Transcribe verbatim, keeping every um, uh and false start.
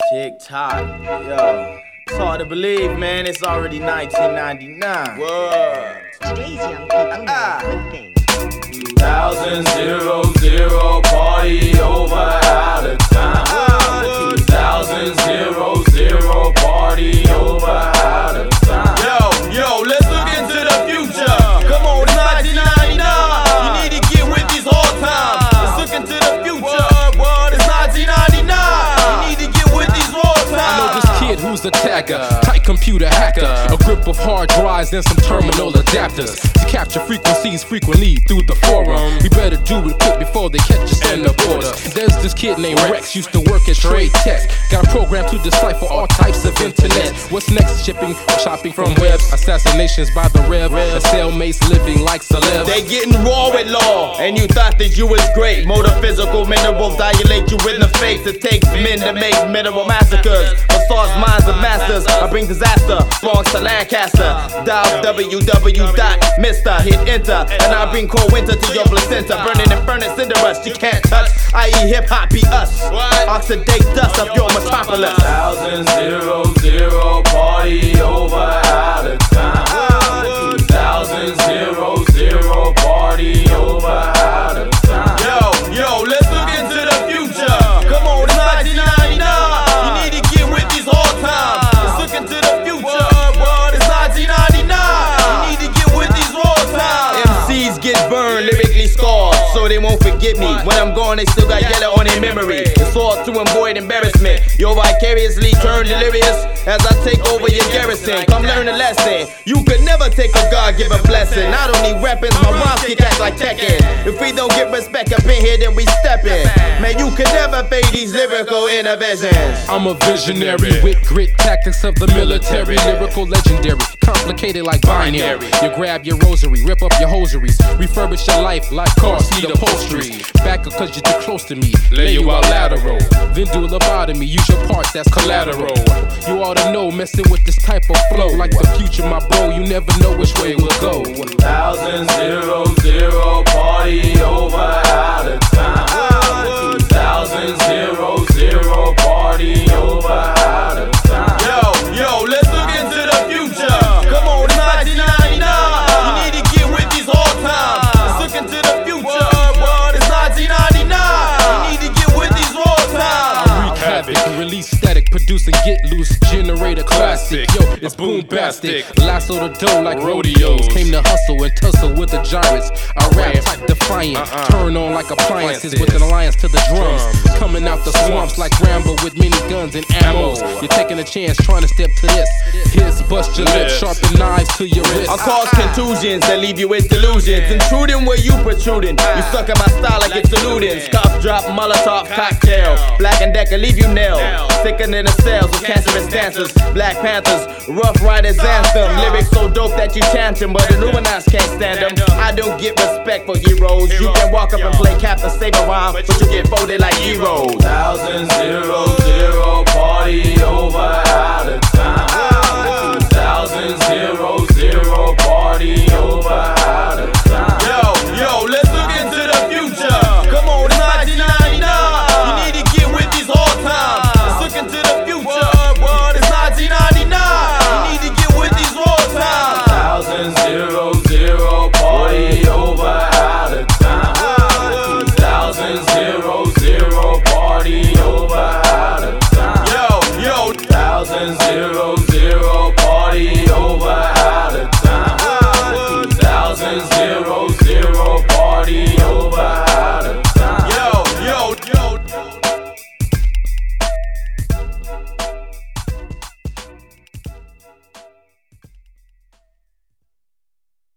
TikTok, yo. It's hard to believe, man. It's already nineteen ninety-nine. Whoa. Today's young people Ah. know good things. two thousand, zero, zero, party over out of time. Ah, two thousand, zero, zero, party over out of time. Yo, yo, let's look into the future. Come on, it's nineteen ninety-nine. You need to get with these hard times. Let's look into the future. It's nineteen ninety-nine. You need to get with these hard times. I know this kid who's a tagger, tight computer hacker, a grip of hard drives and some terminal adapters to capture frequencies frequently through the forum. We better do it quick before they catch us in the border. There's this kid named Rex, used to work at Trade Tech. Got a program to decipher all types of internet. What's next? Shipping or shopping from webs, assassinations by the rev, a cellmates living like celebs. They getting raw with law, and you thought that you was great. Motor physical minerals dilate you in the face. It takes men to make mineral massacres. Massage minds of masters, I bring disaster. Belongs to Lancaster. Dial w w w dot mister Hit enter, and I bring cold winter to your placenta. Burning and furnace cinder rust, you can't touch. I E hip hop be us. Oxidate dust of your metropolis. Thousand zero zero party over out of time. Two thousand zero zero party over out of time. Yo, yo, let's look into the future. Come on, it's nineteen ninety-nine. You need to get with these hard times. Let's look into the future. It's nineteen ninety-nine. You need to get with these hard times. M Cs get burned, lyrically scarred, so they won't forget me. When I'm gone, they still got yellow on their memory. It's all to avoid embarrassment. You'll vicariously turn delirious as I take over your garrison. Come learn a lesson. You could never take a God-given blessing. I don't need weapons, my rhymes kick ass like Tekken. If we don't get respect up in here, then we step in. Man, you could never fade these lyrical interventions. I'm a visionary with grit, tactics of the military, lyrical legendary, complicated like binary. You grab your rosary, rip up your hosieries, refurbish your life like car seat upholstery. Back up cause you're too close to me, lay you out lateral, then do a lobotomy, use your parts, that's collateral. You ought to know, messing with this type of flow, like the future, my bro, you never know which way we'll go. Thousand zero zero party over out of time. Two thousand zero zero party over out of time. Yo, yo, let's look into the future. Come on, it's nineteen ninety-nine. You need to get with these hard times. Let's look into the future. It's nineteen ninety-nine. You need to get with these hard times. I wreak havoc, release static, produce and get loose, generate a classic. Yo, it's boom-bastic, lasso the dough like rodeos. Came to hustle and tussle with the giants. I rap type defiant, turn on like appliances with an alliance to the drums. Coming out the swamps like Rambo with many guns and ammo. You're taking a chance trying to step to this. Here's bust your lips, sharpen knives to your wrist. I'll cause contusions and leave you with delusions. Intruding where you protruding. You suck at my style like it's eluding. Scuff drop Molotov cocktail. Black and Decker leave you nailed. Sicker than the cells with cancerous dancers. Black Panthers, Rough Riders anthem. Lyrics so dope that you chant them, but the Illuminati can't stand them. I don't get respect for heroes. You can walk up and play Captain Save a rhyme, but you get folded like heroes. Thousand zero